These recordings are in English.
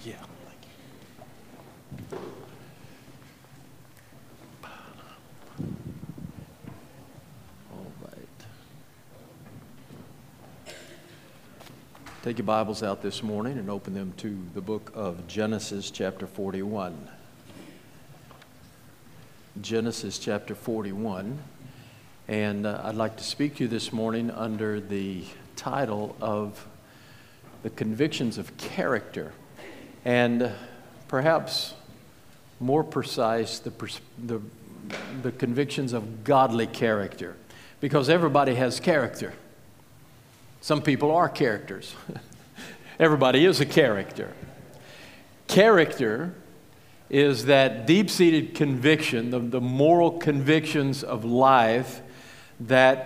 Yeah. All right. Take your Bibles out this morning and open them to the book of Genesis chapter 41. Genesis chapter 41. And I'd like to speak to you this morning under the title of the convictions of character, and perhaps more precise, the convictions of godly character, because everybody has character. Some people are characters. Everybody is a character. Character is that deep-seated conviction, the moral convictions of life that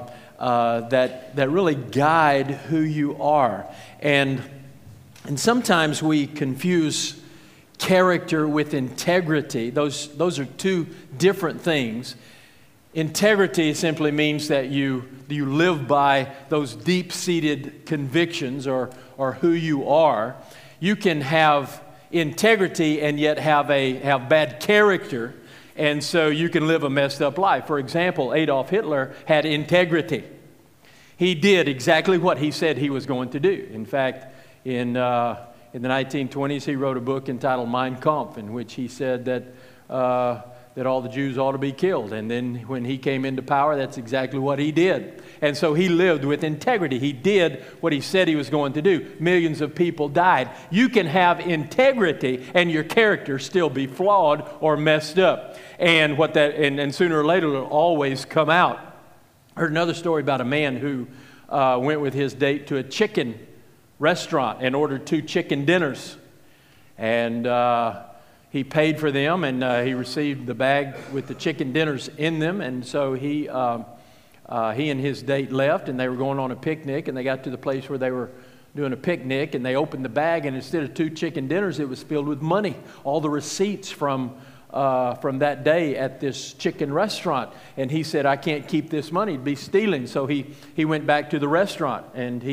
really guide who you are. And sometimes we confuse character with integrity. Those are two different things. Integrity simply means that you live by those deep-seated convictions or who you are. You can have integrity and yet have bad character, and so you can live a messed up life. For example, Adolf Hitler had integrity. He did exactly what he said he was going to do. In fact, in the 1920s, he wrote a book entitled Mein Kampf, in which he said that all the Jews ought to be killed. And then when he came into power, that's exactly what he did. And so he lived with integrity. He did what he said he was going to do. Millions of people died. You can have integrity and your character still be flawed or messed up. And sooner or later it'll always come out. I heard another story about a man who went with his date to a chicken restaurant and ordered 2 chicken dinners. And he paid for them, and he received the bag with the chicken dinners in them. And so he and his date left, and they were going on a picnic. And they got to the place where they were doing a picnic, and they opened the bag, and instead of 2 chicken dinners, it was filled with money. All the receipts from that day at this chicken restaurant. And he said, "I can't keep this money; it'd be stealing." So he went back to the restaurant, and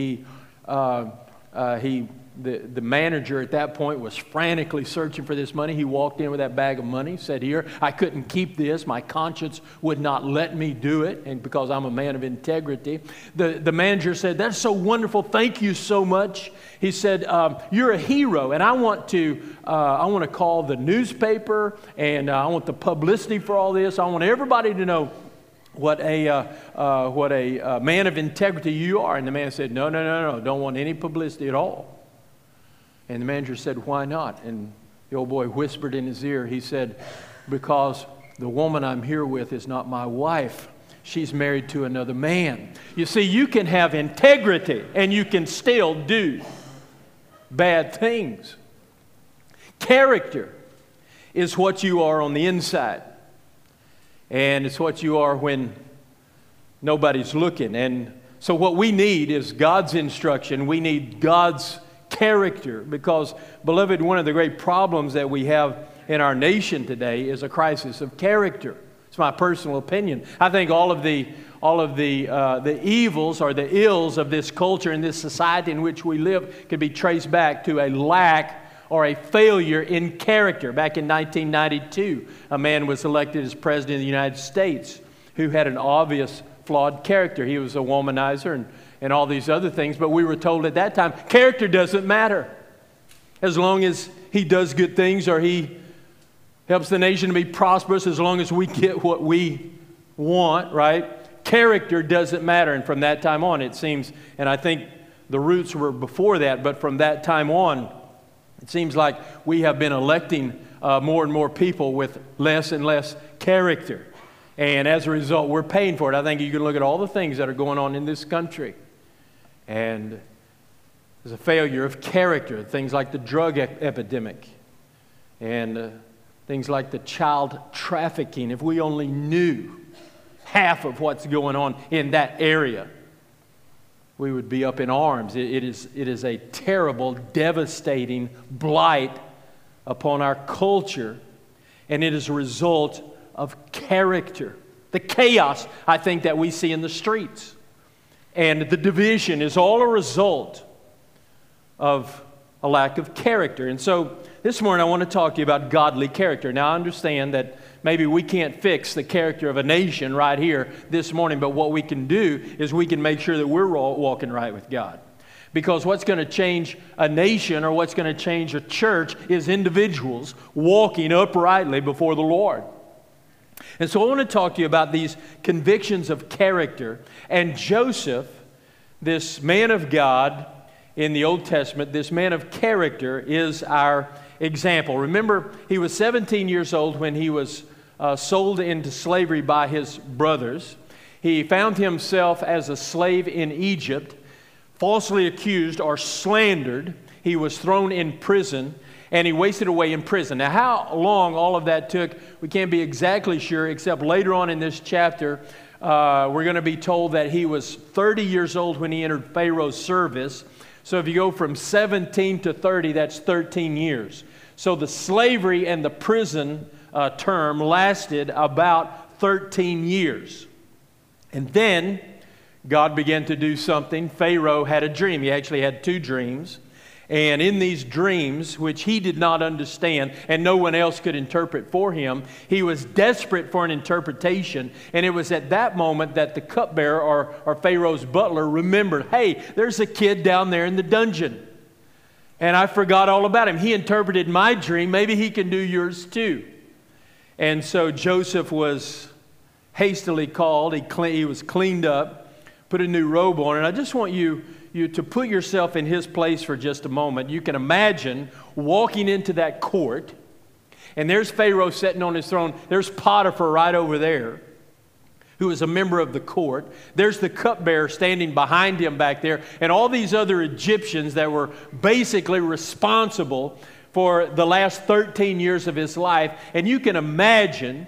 the manager at that point was frantically searching for this money. He walked in with that bag of money, said, "Here, I couldn't keep this. My conscience would not let me do it, and because I'm a man of integrity." The manager said, "That's so wonderful. Thank you so much." He said, "You're a hero, and I want to call the newspaper, and I want the publicity for all this. I want everybody to know what a man of integrity you are." And the man said, No, don't want any publicity at all. And the manager said, "Why not?" And the old boy whispered in his ear. He said, "Because the woman I'm here with is not my wife. She's married to another man." You see, you can have integrity and you can still do bad things. Character is what you are on the inside. And it's what you are when nobody's looking. And so what we need is God's instruction. We need God's character, because, beloved, one of the great problems that we have in our nation today is a crisis of character. It's my personal opinion. I think all of the evils or the ills of this culture and this society in which we live could be traced back to a lack or a failure in character. Back in 1992, a man was elected as president of the United States who had an obvious flawed character. He was a womanizer and all these other things, but we were told at that time, character doesn't matter. As long as he does good things or he helps the nation to be prosperous, as long as we get what we want, right? Character doesn't matter. And from that time on, it seems, and I think the roots were before that, but from that time on, it seems like we have been electing more and more people with less and less character. And as a result, we're paying for it. I think you can look at all the things that are going on in this country. And there's a failure of character. Things like the drug epidemic and things like the child trafficking. If we only knew half of what's going on in that area, we would be up in arms. It is a terrible, devastating blight upon our culture, and it is a result of character. The chaos, I think, that we see in the streets and the division is all a result of a lack of character. And so this morning I want to talk to you about godly character. Now I understand that maybe we can't fix the character of a nation right here this morning, but what we can do is we can make sure that we're walking right with God. Because what's going to change a nation or what's going to change a church is individuals walking uprightly before the Lord. And so I want to talk to you about these convictions of character. And Joseph, this man of God in the Old Testament, this man of character is our example. Remember, he was 17 years old when he was sold into slavery by his brothers. He found himself as a slave in Egypt, falsely accused or slandered. He was thrown in prison, and he wasted away in prison. Now, how long all of that took, we can't be exactly sure, except later on in this chapter, we're going to be told that he was 30 years old when he entered Pharaoh's service. So if you go from 17 to 30, that's 13 years. So the slavery and the prison term lasted about 13 years. And then God began to do something. Pharaoh had a dream. He actually had two dreams. And in these dreams, which he did not understand and no one else could interpret for him, he was desperate for an interpretation. And it was at that moment that the cupbearer or Pharaoh's butler remembered, hey, there's a kid down there in the dungeon. And I forgot all about him. He interpreted my dream. Maybe he can do yours too. And so Joseph was hastily called. He was cleaned up, put a new robe on. And I just want you to put yourself in his place for just a moment. You can imagine walking into that court, and there's Pharaoh sitting on his throne. There's Potiphar right over there, who is a member of the court. There's the cupbearer standing behind him back there, and all these other Egyptians that were basically responsible for the last 13 years of his life. And you can imagine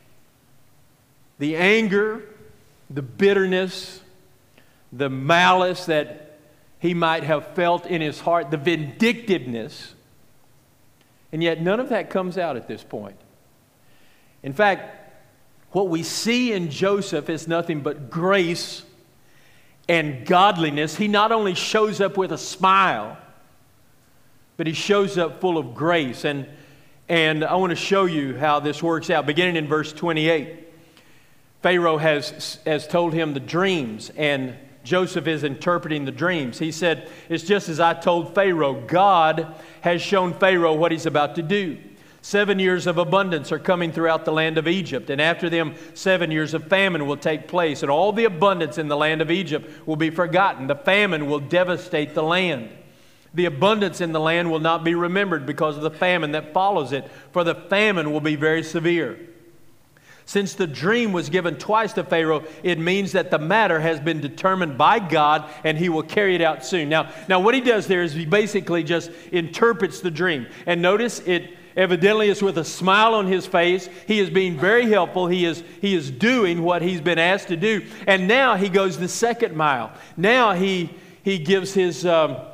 the anger, the bitterness, the malice that he might have felt in his heart, the vindictiveness. And yet none of that comes out at this point. In fact, what we see in Joseph is nothing but grace and godliness. He not only shows up with a smile, but he shows up full of grace. And I want to show you how this works out. Beginning in verse 28, Pharaoh has told him the dreams, and Joseph is interpreting the dreams. He said, it's just as I told Pharaoh. God has shown Pharaoh what he's about to do. 7 years of abundance are coming throughout the land of Egypt, and after them 7 years of famine will take place, and all the abundance in the land of Egypt will be forgotten. The famine will devastate the land. The abundance in the land will not be remembered because of the famine that follows it, for the famine will be very severe. Since the dream was given twice to Pharaoh, it means that the matter has been determined by God and he will carry it out soon. Now what he does there is he basically just interprets the dream. And notice it evidently is with a smile on his face. He is being very helpful. He is doing what he's been asked to do. And now he goes the second mile. Now he gives his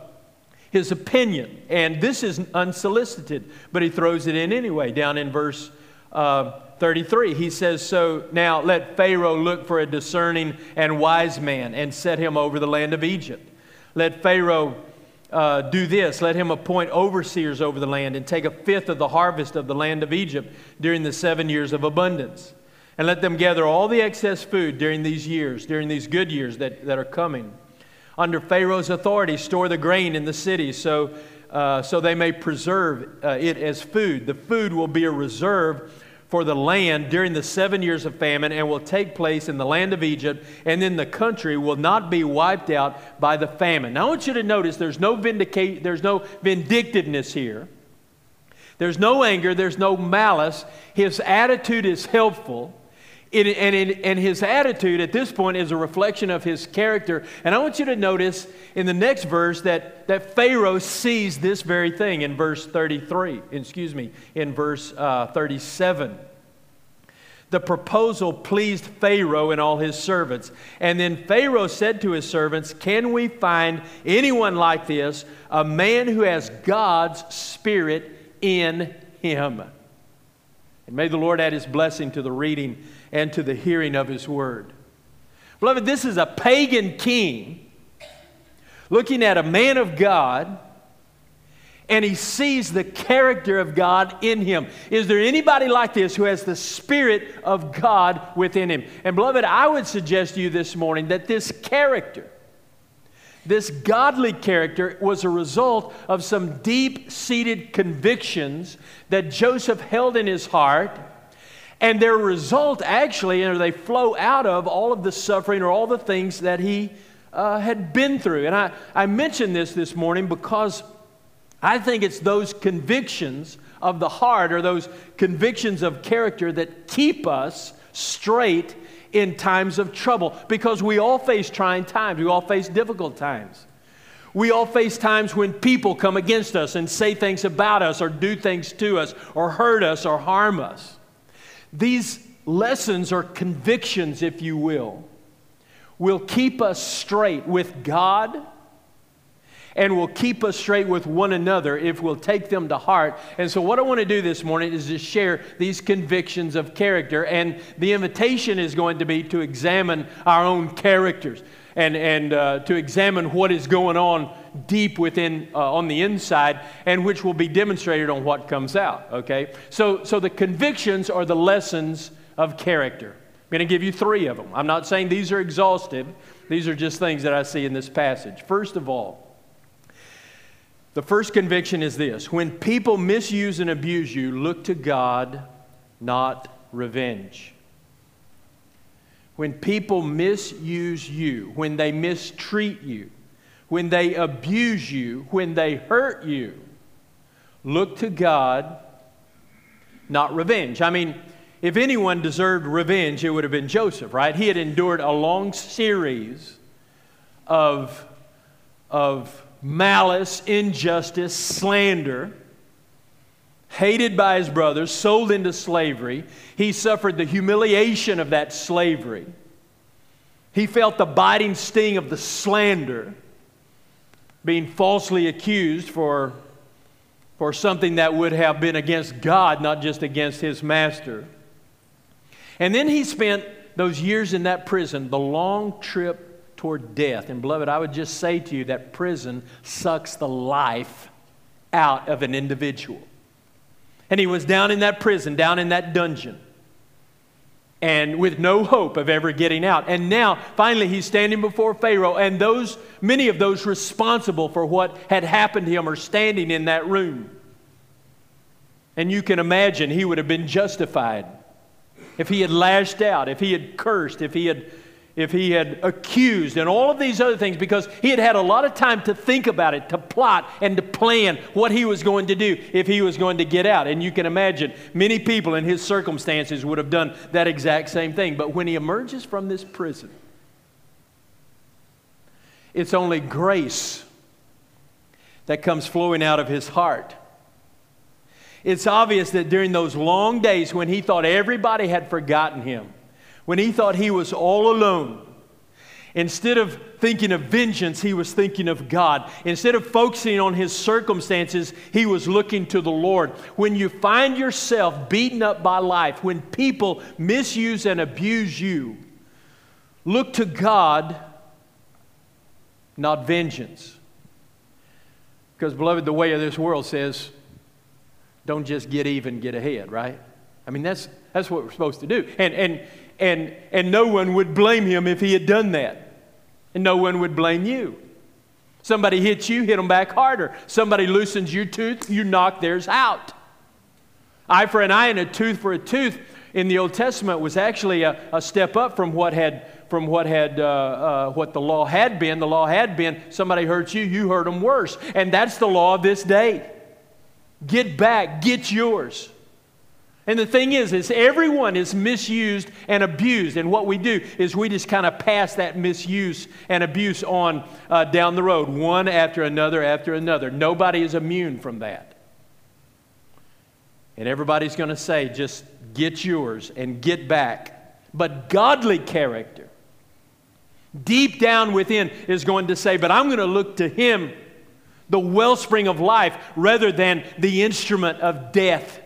opinion. And this is unsolicited, but he throws it in anyway. Down in verse 33, he says, so now let Pharaoh look for a discerning and wise man and set him over the land of Egypt. Let Pharaoh do this. Let him appoint overseers over the land and take a fifth of the harvest of the land of Egypt during the 7 years of abundance. And let them gather all the excess food during these years, during these good years that are coming. Under Pharaoh's authority, store the grain in the city so they may preserve it as food. The food will be a reserve for the land during the 7 years of famine and will take place in the land of Egypt, and then the country will not be wiped out by the famine. Now I want you to notice there's no vindictiveness here. There's no anger, there's no malice. His attitude is helpful. And his attitude at this point is a reflection of his character. And I want you to notice in the next verse that Pharaoh sees this very thing in verse 37. The proposal pleased Pharaoh and all his servants. And then Pharaoh said to his servants, can we find anyone like this, a man who has God's Spirit in him? And may the Lord add His blessing to the reading and to the hearing of His word. Beloved, this is a pagan king looking at a man of God, and he sees the character of God in him. Is there anybody like this who has the Spirit of God within him? And beloved, I would suggest to you this morning that this character, this godly character, was a result of some deep-seated convictions that Joseph held in his heart, and their result actually, or they flow out of all of the suffering or all the things that he had been through. And I mention this morning because I think it's those convictions of the heart, or those convictions of character, that keep us straight in times of trouble. Because we all face trying times. We all face difficult times. We all face times when people come against us and say things about us, or do things to us, or hurt us, or harm us. These lessons, or convictions, if you will keep us straight with God, and will keep us straight with one another if we'll take them to heart. And so what I want to do this morning is to share these convictions of character. And the invitation is going to be to examine our own characters and to examine what is going on deep within, on the inside, and which will be demonstrated on what comes out, okay? So the convictions are the lessons of character. I'm going to give you 3 of them. I'm not saying these are exhaustive. These are just things that I see in this passage. First of all, the first conviction is this: when people misuse and abuse you, look to God, not revenge. When people misuse you, when they mistreat you, when they abuse you, when they hurt you, look to God, not revenge. I mean, if anyone deserved revenge, it would have been Joseph, right? He had endured a long series of malice, injustice, slander, hated by his brothers, sold into slavery. He suffered the humiliation of that slavery. He felt the biting sting of the slander, being falsely accused for something that would have been against God, not just against his master. And then he spent those years in that prison, the long trip toward death. And beloved, I would just say to you that prison sucks the life out of an individual. And he was down in that prison, down in that dungeon, and with no hope of ever getting out. And now, finally, he's standing before Pharaoh, and many of those responsible for what had happened to him are standing in that room. And you can imagine he would have been justified if he had lashed out, if he had cursed, if he had accused, and all of these other things, because he had had a lot of time to think about it, to plot and to plan what he was going to do if he was going to get out. And you can imagine many people in his circumstances would have done that exact same thing. But when he emerges from this prison, it's only grace that comes flowing out of his heart. It's obvious that during those long days when he thought everybody had forgotten him, when he thought he was all alone, instead of thinking of vengeance, he was thinking of God. Instead of focusing on his circumstances, he was looking to the Lord. When you find yourself beaten up by life, when people misuse and abuse you, look to God, not vengeance. Because, beloved, the way of this world says, don't just get even, get ahead, right? I mean, that's what we're supposed to do. And no one would blame him if he had done that. And no one would blame you. Somebody hits you, hit them back harder. Somebody loosens your tooth, you knock theirs out. Eye for an eye and a tooth for a tooth in the Old Testament was actually a step up from what the law had been. The law had been somebody hurts you, you hurt them worse. And that's the law of this day. Get back, get yours. And the thing is everyone is misused and abused. And what we do is we just kind of pass that misuse and abuse on down the road, one after another after another. Nobody is immune from that. And everybody's going to say, just get yours and get back. But godly character, deep down within, is going to say, but I'm going to look to Him, the wellspring of life, rather than the instrument of death.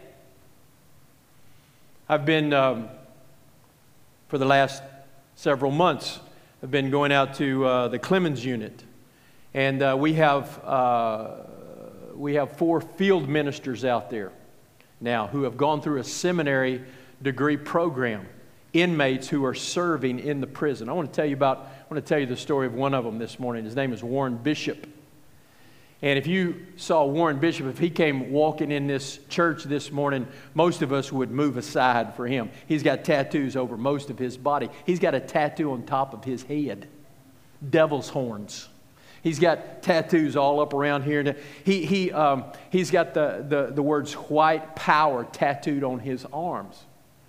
I've been, for the last several months, I've been going out to the Clemens unit. And we have we have 4 field ministers out there now who have gone through a seminary degree program, inmates who are serving in the prison. I want to tell you the story of one of them this morning. His name is Warren Bishop. And if you saw Warren Bishop, if he came walking in this church this morning, most of us would move aside for him. He's got tattoos over most of his body. He's got a tattoo on top of his head, devil's horns. He's got tattoos all up around here. He's got the words white power tattooed on his arms.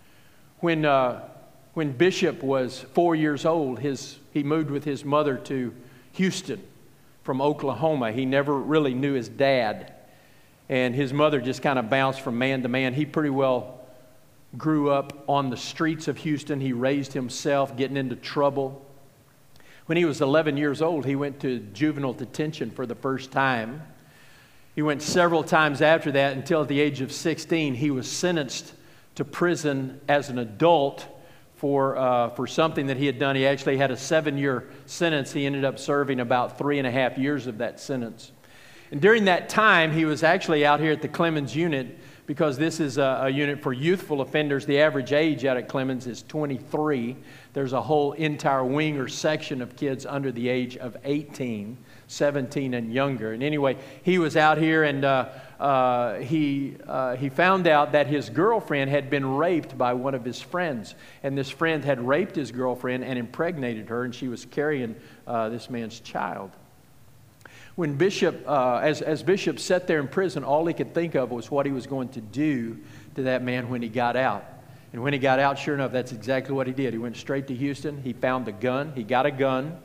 When Bishop was 4 years old, he moved with his mother to Houston from Oklahoma. He never really knew his dad. And his mother just kind of bounced from man to man. He pretty well grew up on the streets of Houston. He raised himself, getting into trouble. When he was 11 years old, he went to juvenile detention for the first time. He went several times after that until at the age of 16, he was sentenced to prison as an adult for something that he had done. He actually had a 7-year sentence. He ended up serving about 3.5 years of that sentence. And during that time, he was actually out here at the Clemens unit, because this is a unit for youthful offenders. The average age out at Clemens is 23. There's a whole entire wing or section of kids under the age of 18, 17 and younger. And anyway, he was out here, and he found out that his girlfriend had been raped by one of his friends. And this friend had raped his girlfriend and impregnated her, and she was carrying this man's child. When Bishop, as Bishop sat there in prison, all he could think of was what he was going to do to that man when he got out. And when he got out, sure enough, that's exactly what he did. He went straight to Houston. He found a gun. He got a gun.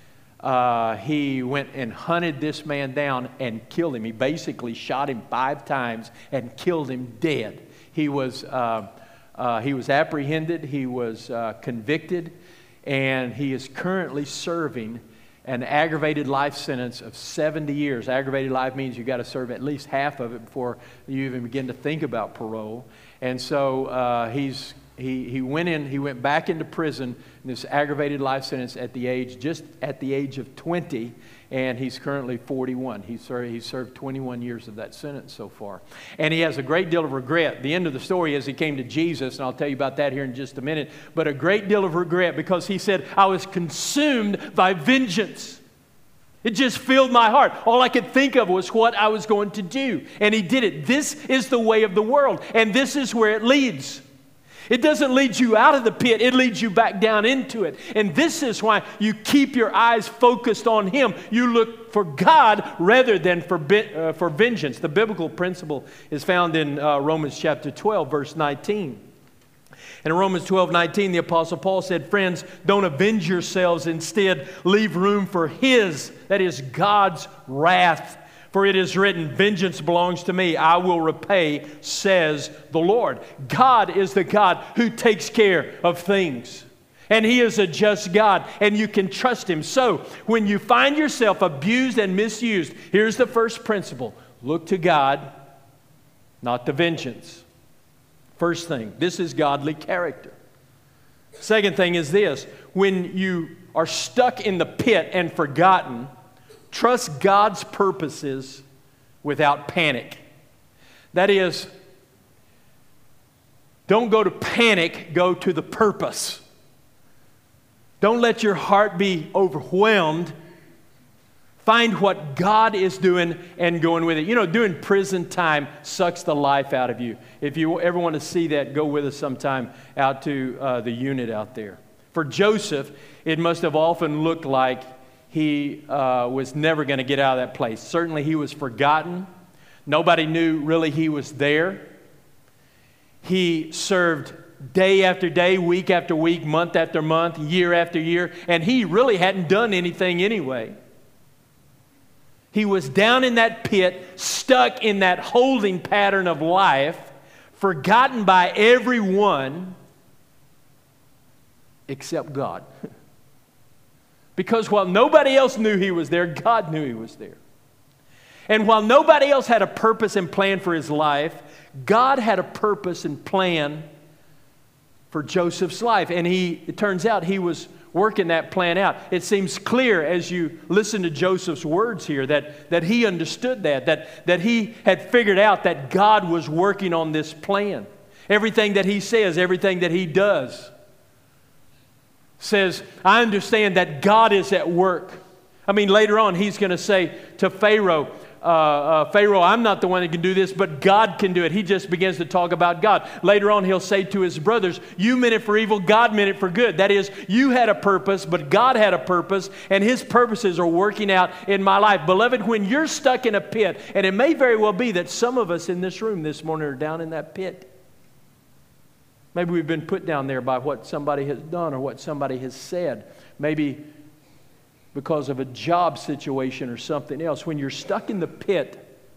He went and hunted this man down and killed him. He basically shot him 5 times and killed him dead. He was apprehended. He was convicted. And he is currently serving an aggravated life sentence of 70 years. Aggravated life means you've got to serve at least half of it before you even begin to think about parole. And so he went back into prison in this aggravated life sentence just at the age of 20, and he's currently 41. He served 21 years of that sentence so far. And he has a great deal of regret. The end of the story is he came to Jesus, and I'll tell you about that here in just a minute, but a great deal of regret, because he said, I was consumed by vengeance. It just filled my heart. All I could think of was what I was going to do. And he did it. This is the way of the world, and this is where it leads. It doesn't lead you out of the pit. It leads you back down into it. And this is why you keep your eyes focused on Him. You look for God rather than for vengeance. The biblical principle is found in Romans chapter 12, verse 19. And in Romans 12:19, the Apostle Paul said, friends, don't avenge yourselves. Instead, leave room for His, that is God's wrath. For it is written, vengeance belongs to me, I will repay, says the Lord. God is the God who takes care of things. And He is a just God, and you can trust Him. So, when you find yourself abused and misused, here's the first principle. Look to God, not to vengeance. First thing, this is godly character. Second thing is this. When you are stuck in the pit and forgotten, trust God's purposes without panic. That is, don't go to panic, go to the purpose. Don't let your heart be overwhelmed. Find what God is doing and going with it. You know, doing prison time sucks the life out of you. If you ever want to see that, go with us sometime out to the unit out there. For Joseph, it must have often looked like he was never going to get out of that place. Certainly he was forgotten. Nobody knew really he was there. He served day after day, week after week, month after month, year after year, and he really hadn't done anything anyway. He was down in that pit, stuck in that holding pattern of life, forgotten by everyone except God. Because while nobody else knew he was there, God knew he was there. And while nobody else had a purpose and plan for his life, God had a purpose and plan for Joseph's life. And it turns out he was working that plan out. It seems clear as you listen to Joseph's words here that he understood that he had figured out that God was working on this plan. Everything that he says, everything that he does says, I understand that God is at work. I mean, later on, he's going to say to Pharaoh, Pharaoh, I'm not the one that can do this, but God can do it. He just begins to talk about God. Later on, he'll say to his brothers, you meant it for evil, God meant it for good. That is, you had a purpose, but God had a purpose, and his purposes are working out in my life. Beloved, when you're stuck in a pit, and it may very well be that some of us in this room this morning are down in that pit. Maybe we've been put down there by what somebody has done or what somebody has said. Maybe because of a job situation or something else. When you're stuck in the pit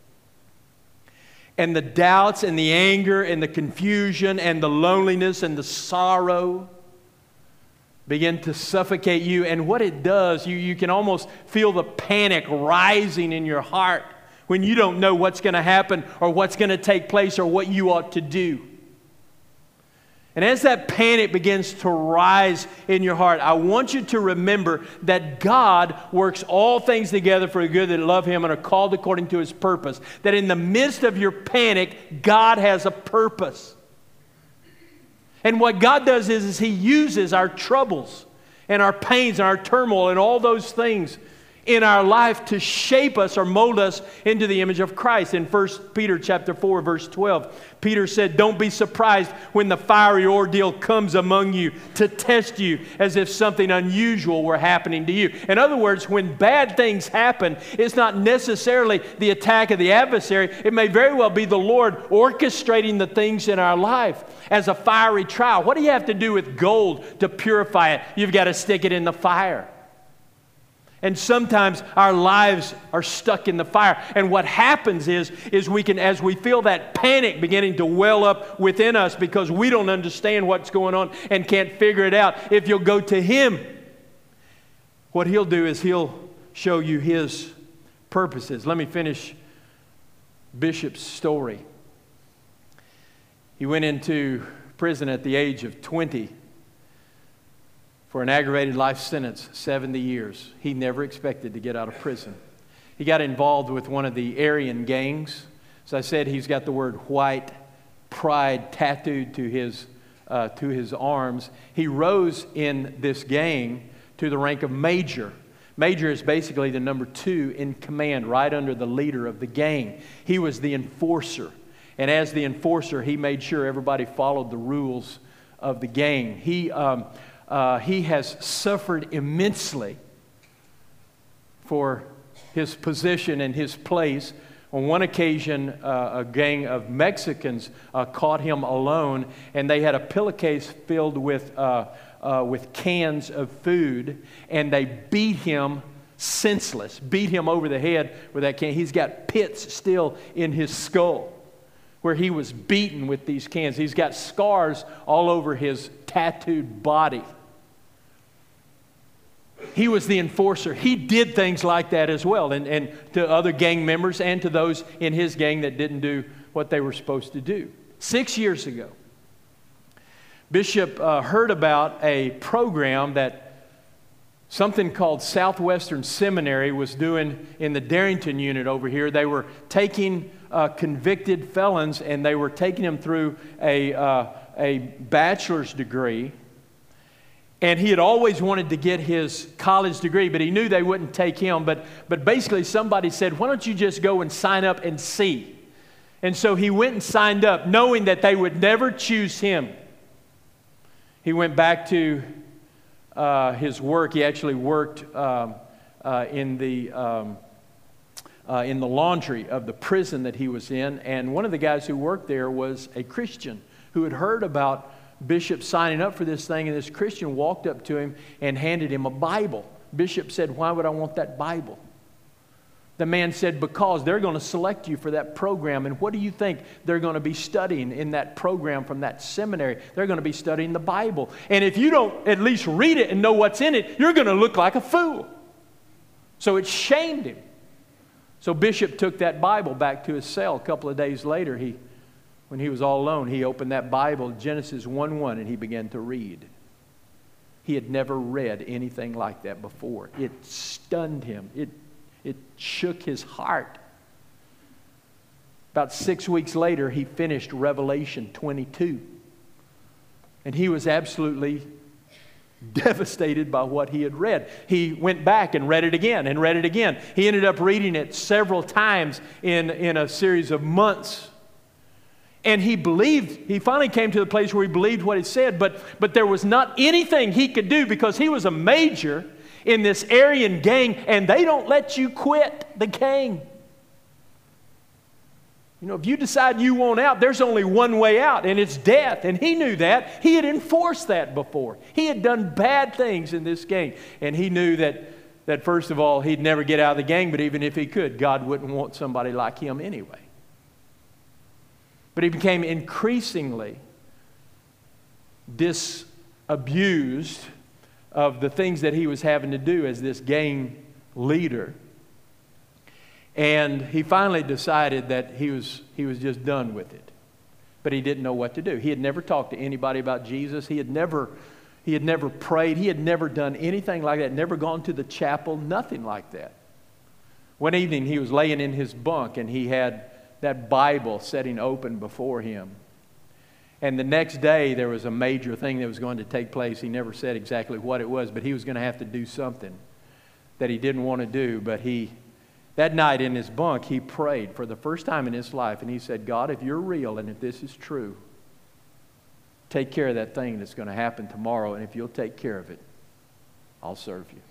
and the doubts and the anger and the confusion and the loneliness and the sorrow begin to suffocate you, and what it does, you can almost feel the panic rising in your heart when you don't know what's going to happen or what's going to take place or what you ought to do. And as that panic begins to rise in your heart, I want you to remember that God works all things together for the good that love Him and are called according to His purpose. That in the midst of your panic, God has a purpose. And what God does is He uses our troubles and our pains and our turmoil and all those things in our life to shape us or mold us into the image of Christ. In 1 Peter chapter 4, verse 12, Peter said, don't be surprised when the fiery ordeal comes among you to test you as if something unusual were happening to you. In other words, when bad things happen, it's not necessarily the attack of the adversary. It may very well be the Lord orchestrating the things in our life as a fiery trial. What do you have to do with gold to purify it? You've got to stick it in the fire. And sometimes our lives are stuck in the fire. And what happens is we can, as we feel that panic beginning to well up within us because we don't understand what's going on and can't figure it out, if you'll go to Him, what He'll do is He'll show you His purposes. Let me finish Bishop's story. He went into prison at the age of 20. For an aggravated life sentence, 70 years. He never expected to get out of prison. He got involved with one of the Aryan gangs. As I said, he's got the word white pride tattooed to his arms. He rose in this gang to the rank of major. Major is basically the number 2 in command, right under the leader of the gang. He was the enforcer. And as the enforcer, he made sure everybody followed the rules of the gang. He has suffered immensely for his position and his place. On one occasion, a gang of Mexicans caught him alone, and they had a pillowcase filled with cans of food, and they beat him senseless, beat him over the head with that can. He's got pits still in his skull where he was beaten with these cans. He's got scars all over his tattooed body. He was the enforcer. He did things like that as well, and to other gang members and to those in his gang that didn't do what they were supposed to do. 6 years ago, Bishop heard about a program that something called Southwestern Seminary was doing in the Darrington unit over here. They were taking convicted felons and they were taking them through a bachelor's degree. And he had always wanted to get his college degree, but he knew they wouldn't take him. But basically somebody said, why don't you just go and sign up and see? And so he went and signed up, knowing that they would never choose him. He went back to his work. He actually worked in the laundry of the prison that he was in. And one of the guys who worked there was a Christian who had heard about Bishop signing up for this thing, and this Christian walked up to him and handed him a Bible. Bishop said, why would I want that Bible? The man said, because they're going to select you for that program, and what do you think they're going to be studying in that program from that seminary? They're going to be studying the Bible. And if you don't at least read it and know what's in it, you're going to look like a fool. So it shamed him. So Bishop took that Bible back to his cell. A couple of days later, when he was all alone, he opened that Bible, Genesis 1:1, and he began to read. He had never read anything like that before. It stunned him. It shook his heart. About 6 weeks later, he finished Revelation 22. And he was absolutely devastated by what he had read. He went back and read it again and read it again. He ended up reading it several times in a series of months. And he finally came to the place where he believed what it said, but there was not anything he could do because he was a major in this Aryan gang, and they don't let you quit the gang. You know, if you decide you want out, there's only one way out, and it's death. And he knew that. He had enforced that before. He had done bad things in this gang. And he knew that first of all, he'd never get out of the gang, but even if he could, God wouldn't want somebody like him anyway. But he became increasingly disabused of the things that he was having to do as this gang leader. And he finally decided that he was just done with it. But he didn't know what to do. He had never talked to anybody about Jesus. He had never prayed. He had never done anything like that. Never gone to the chapel. Nothing like that. One evening he was laying in his bunk and he had that Bible sitting open before him. And the next day there was a major thing that was going to take place. He never said exactly what it was, but he was going to have to do something that he didn't want to do. But that night in his bunk, he prayed for the first time in his life. And he said, God, if you're real and if this is true, take care of that thing that's going to happen tomorrow. And if you'll take care of it, I'll serve you.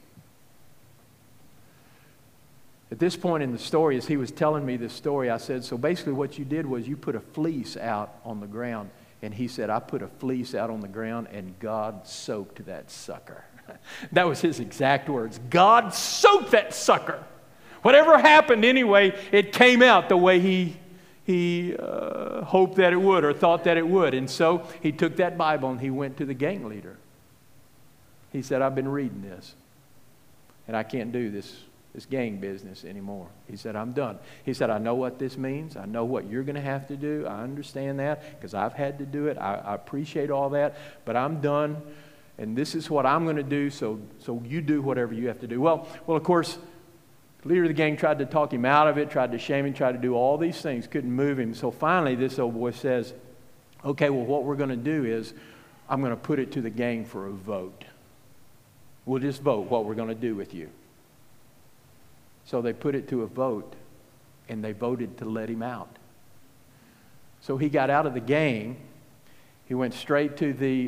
At this point in the story, as he was telling me this story, I said, so basically what you did was you put a fleece out on the ground. And he said, I put a fleece out on the ground and God soaked that sucker. That was his exact words. God soaked that sucker. Whatever happened anyway, it came out the way he hoped that it would or thought that it would. And so he took that Bible and he went to the gang leader. He said, I've been reading this and I can't do this gang business anymore. He said, I'm done. He said, I know what this means. I know what you're going to have to do. I understand that because I've had to do it. I appreciate all that, but I'm done. And this is what I'm going to do. So you do whatever you have to do. Well, of course, the leader of the gang tried to talk him out of it, tried to shame him, tried to do all these things, couldn't move him. So finally, this old boy says, okay, well, what we're going to do is I'm going to put it to the gang for a vote. We'll just vote what we're going to do with you. So they put it to a vote, and they voted to let him out. So he got out of the gang. He went straight to the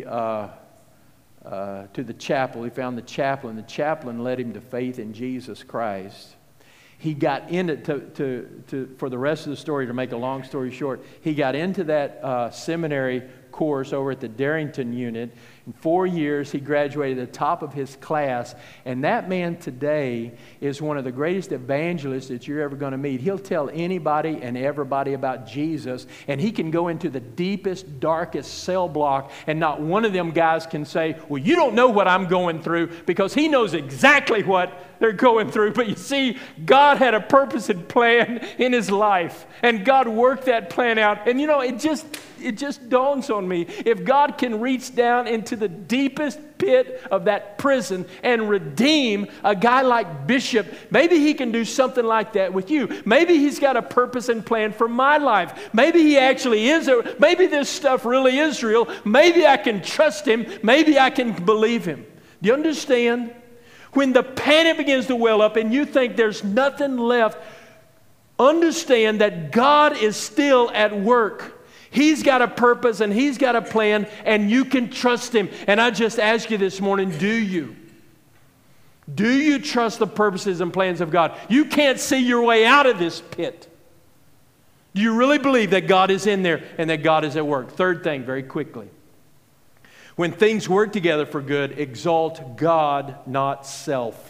chapel. He found the chaplain. The chaplain led him to faith in Jesus Christ. He got into, for the rest of the story, to make a long story short, he got into that seminary course over at the Darrington unit. In 4 years, he graduated at the top of his class. And that man today is one of the greatest evangelists that you're ever going to meet. He'll tell anybody and everybody about Jesus. And he can go into the deepest, darkest cell block. And not one of them guys can say, well, you don't know what I'm going through, because he knows exactly what they're going through. But you see, God had a purpose and plan in his life. And God worked that plan out. And you know, it just dawns on me, if God can reach down into the deepest pit of that prison and redeem a guy like Bishop, maybe he can do something like that with you. Maybe he's got a purpose and plan for my life. Maybe he actually is. Maybe this stuff really is real. Maybe I can trust him. Maybe I can believe him. Do you understand? When the panic begins to well up and you think there's nothing left, understand that God is still at work. He's got a purpose and He's got a plan, and you can trust Him. And I just ask you this morning, do you? Do you trust the purposes and plans of God? You can't see your way out of this pit. Do you really believe that God is in there and that God is at work? Third thing, very quickly. When things work together for good, exalt God, not self.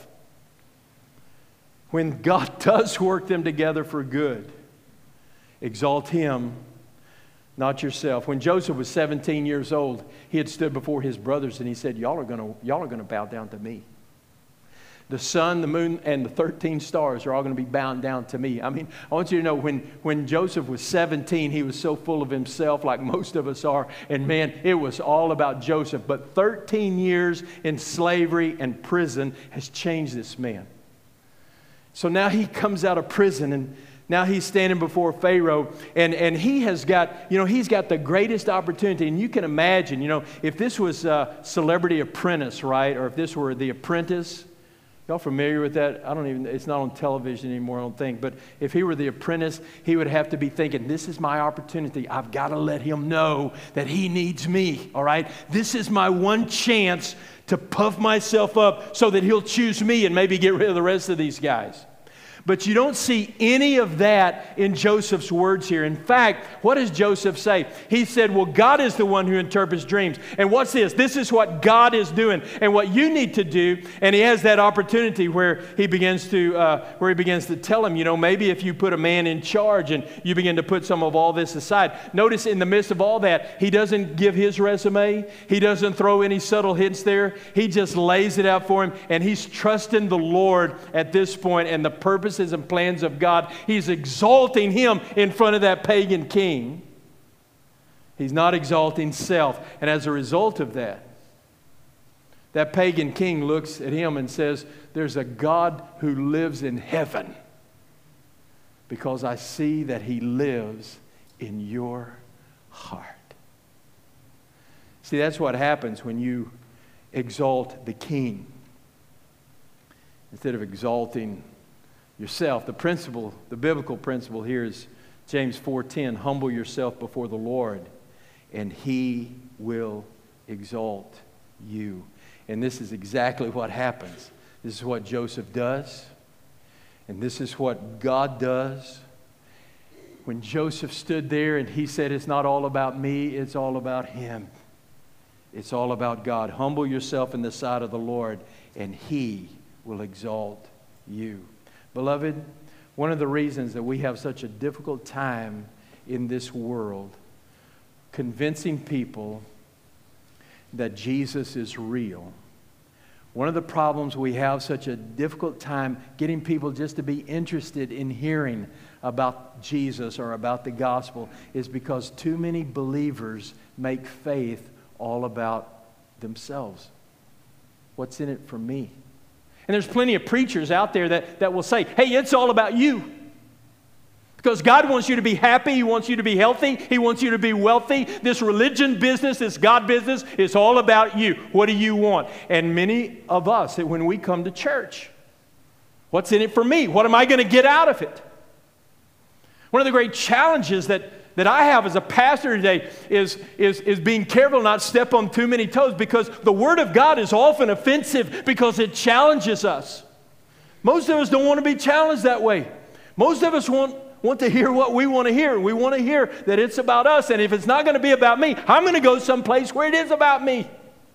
When God does work them together for good, exalt Him, not yourself. When Joseph was 17 years old, he had stood before his brothers and he said, y'all are going to bow down to me. The sun, the moon, and the 13 stars are all going to be bound down to me. I mean, I want you to know when Joseph was 17, he was so full of himself like most of us are. And man, it was all about Joseph. But 13 years in slavery and prison has changed this man. So now he comes out of prison and now he's standing before Pharaoh, and he has got, he's got the greatest opportunity. And you can imagine, if this was Celebrity Apprentice, right? Or if this were The Apprentice. Y'all familiar with that? It's not on television anymore, I don't think. But if he were The Apprentice, he would have to be thinking, this is my opportunity. I've got to let him know that he needs me, all right? This is my one chance to puff myself up so that he'll choose me and maybe get rid of the rest of these guys. But you don't see any of that in Joseph's words here. In fact, what does Joseph say? He said, well, God is the one who interprets dreams. And what's this? This is what God is doing. And what you need to do, and he has that opportunity where he begins to tell him, maybe if you put a man in charge and you begin to put some of all this aside. Notice in the midst of all that, he doesn't give his resume. He doesn't throw any subtle hints there. He just lays it out for him. And he's trusting the Lord at this point and the purpose and plans of God. He's exalting him in front of that pagan king. He's not exalting self. And as a result of that pagan king looks at him and says, there's a God who lives in heaven because I see that he lives in your heart. See, that's what happens when you exalt the king instead of exalting yourself. The biblical principle here is James 4:10, humble yourself before the Lord, and he will exalt you. And this is exactly what happens. This is what Joseph does, and this is what God does. When Joseph stood there and he said, it's not all about me, it's all about him. It's all about God. Humble yourself in the sight of the Lord, and he will exalt you. Beloved, one of the reasons that we have such a difficult time in this world convincing people that Jesus is real, one of the problems we have such a difficult time getting people just to be interested in hearing about Jesus or about the gospel is because too many believers make faith all about themselves. What's in it for me? And there's plenty of preachers out there that will say, hey, it's all about you. Because God wants you to be happy. He wants you to be healthy. He wants you to be wealthy. This religion business, this God business, is all about you. What do you want? And many of us, when we come to church, what's in it for me? What am I going to get out of it? One of the great challenges that I have as a pastor today is being careful not to step on too many toes, because the Word of God is often offensive because it challenges us. Most of us don't want to be challenged that way. Most of us want to hear what we want to hear. We want to hear that it's about us, and if it's not going to be about me, I'm going to go someplace where it is about me.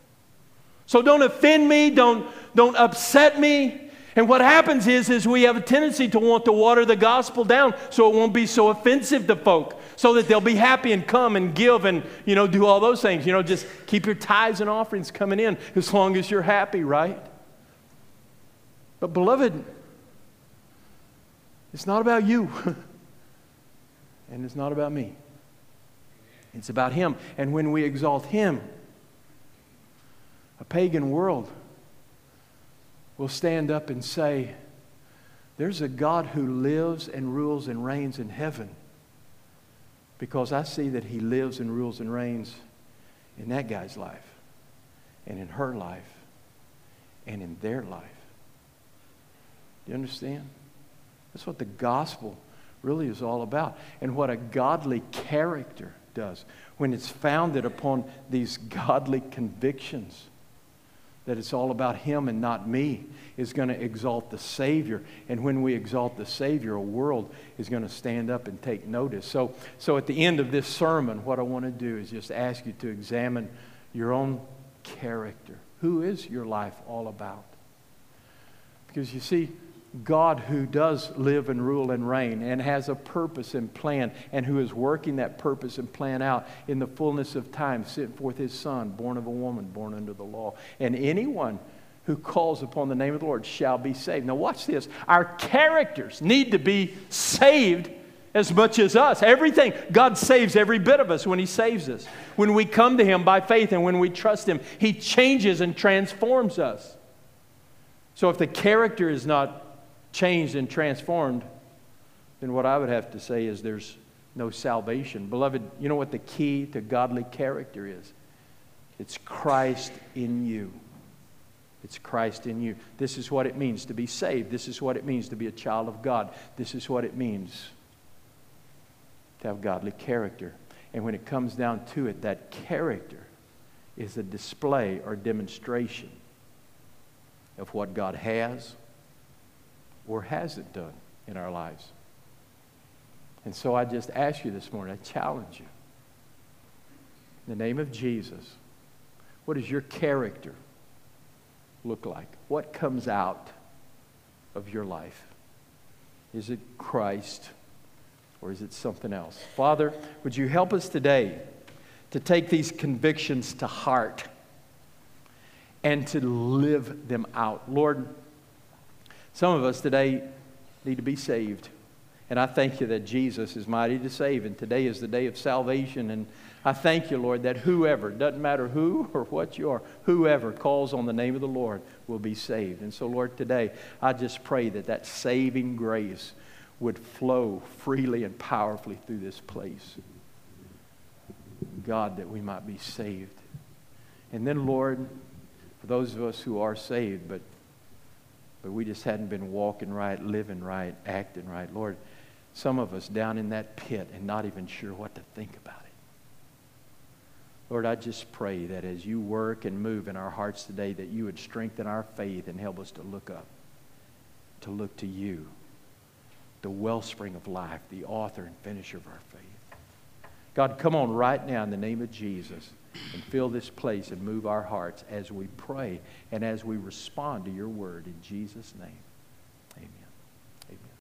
So don't offend me, don't upset me. And what happens is we have a tendency to want to water the gospel down so it won't be so offensive to folk, so that they'll be happy and come and give and, do all those things. Just keep your tithes and offerings coming in as long as you're happy, right? But beloved, it's not about you. And it's not about me. It's about him. And when we exalt him, a pagan world will stand up and say, there's a God who lives and rules and reigns in heaven, because I see that he lives and rules and reigns in that guy's life and in her life and in their life. Do you understand? That's what the gospel really is all about, and what a godly character does when it's founded upon these godly convictions that it's all about him and not me, is going to exalt the Savior. And when we exalt the Savior, a world is going to stand up and take notice. So at the end of this sermon, what I want to do is just ask you to examine your own character. Who is your life all about? Because you see, God, who does live and rule and reign and has a purpose and plan, and who is working that purpose and plan out in the fullness of time, sent forth his Son, born of a woman, born under the law. And anyone who calls upon the name of the Lord shall be saved. Now watch this. Our characters need to be saved as much as us. Everything. God saves every bit of us when He saves us. When we come to Him by faith and when we trust Him, He changes and transforms us. So if the character is not changed and transformed, then what I would have to say is there's no salvation. Beloved, you know what the key to godly character is? It's Christ in you. It's Christ in you. This is what it means to be saved. This is what it means to be a child of God. This is what it means to have godly character. And when it comes down to it, that character is a display or demonstration of what God has or hasn't done in our lives. And so I just ask you this morning, I challenge you. In the name of Jesus, what does your character look like? What comes out of your life? Is it Christ or is it something else? Father, would you help us today to take these convictions to heart and to live them out? Lord, some of us today need to be saved. And I thank you that Jesus is mighty to save. And today is the day of salvation. And I thank you, Lord, that whoever, doesn't matter who or what you are, whoever calls on the name of the Lord will be saved. And so, Lord, today I just pray that that saving grace would flow freely and powerfully through this place. God, that we might be saved. And then, Lord, for those of us who are saved, but we just hadn't been walking right, living right, acting right, Lord, some of us down in that pit and not even sure what to think about it. Lord, I just pray that as you work and move in our hearts today, that you would strengthen our faith and help us to look up, to look to you, the wellspring of life, the author and finisher of our faith. God, come on right now in the name of Jesus and fill this place and move our hearts as we pray and as we respond to your word in Jesus' name.